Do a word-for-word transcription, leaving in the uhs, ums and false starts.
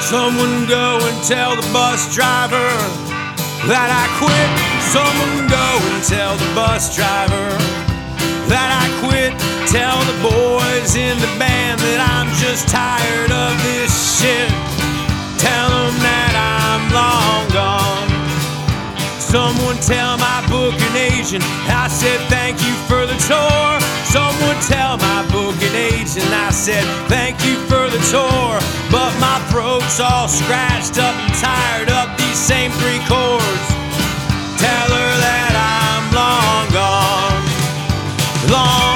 Someone go and tell the bus driver that I quit. Someone go and tell the bus driver that I quit. Tell the boys in the band that I'm just tired of this shit. Tell them that I'm long gone. Someone tell my booking agent I said thank you for the tour. Someone tell my booking agent I said thank you for the tour. But my throat's all scratched up and tired up these same three chords. Tell her that I'm long gone. Long